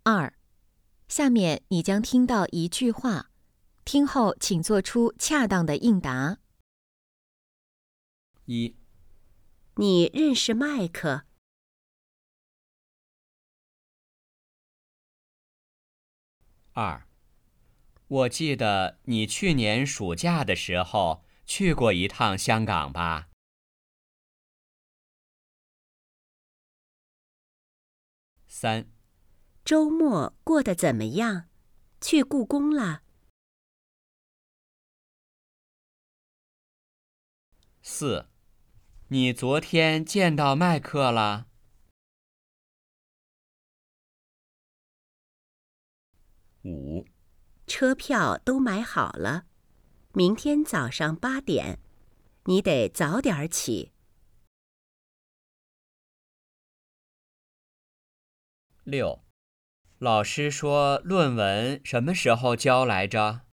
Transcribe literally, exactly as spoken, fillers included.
二，下面你将听到一句话，听后请做出恰当的应答。 一、 你认识麦克？ 二，我记得你去年暑假的时候去过一趟香港吧？三、 周末过得怎么样？去故宫了？ 四，你昨天见到麦克了？五、 车票都买好了，明天早上八点，你得早点起。 六，老师说论文什么时候交来着？